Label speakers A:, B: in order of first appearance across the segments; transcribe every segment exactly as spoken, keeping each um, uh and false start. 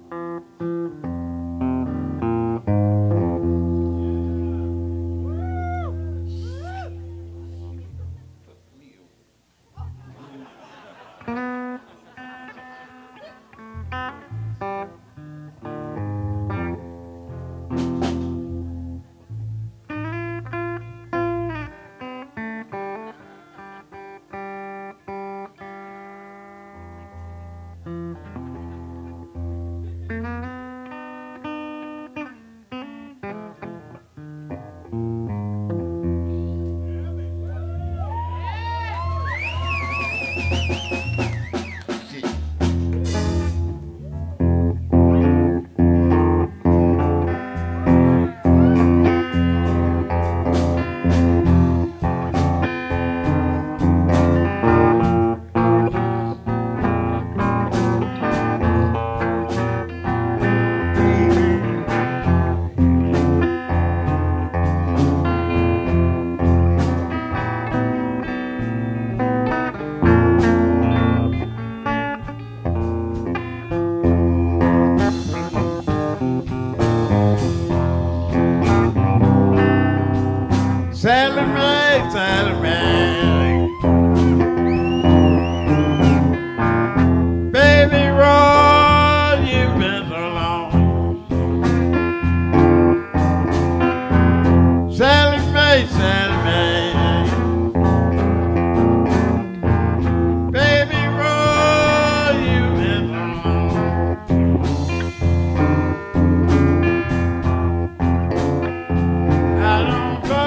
A: Sally Mae, Sally Mae, baby Roy, you've been so long. Sally Mae, Sally Mae, baby Roy, you've been so long. I don't go.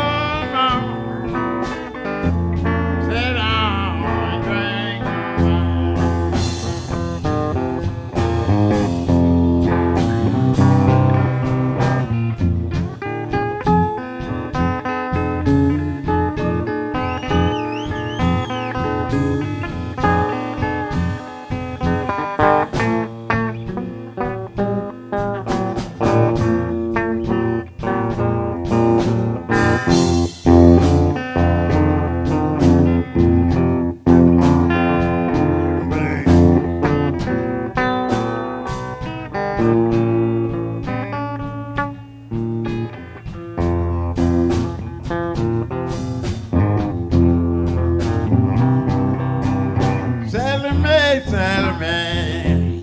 A: Sally Mae, Sally Mae,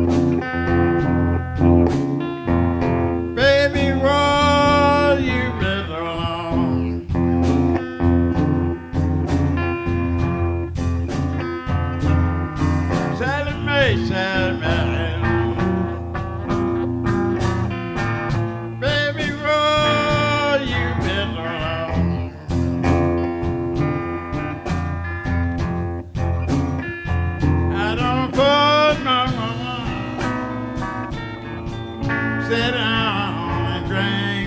A: baby Roy, you've been so long. Sally Mae, Sally Mae, baby Roy, you've been so long. I don't put my mama, sit down and drink.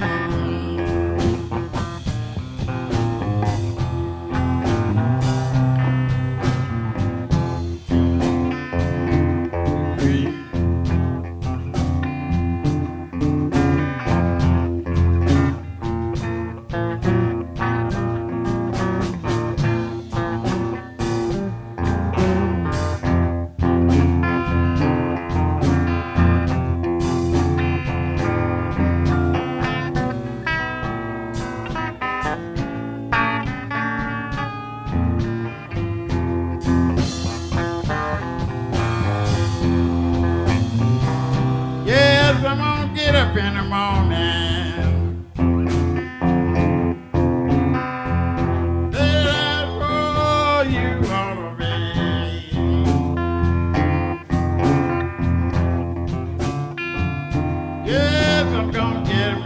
A: Yes, I'm gonna get up in the morning. That's all you ought to be. Yes, I'm gonna get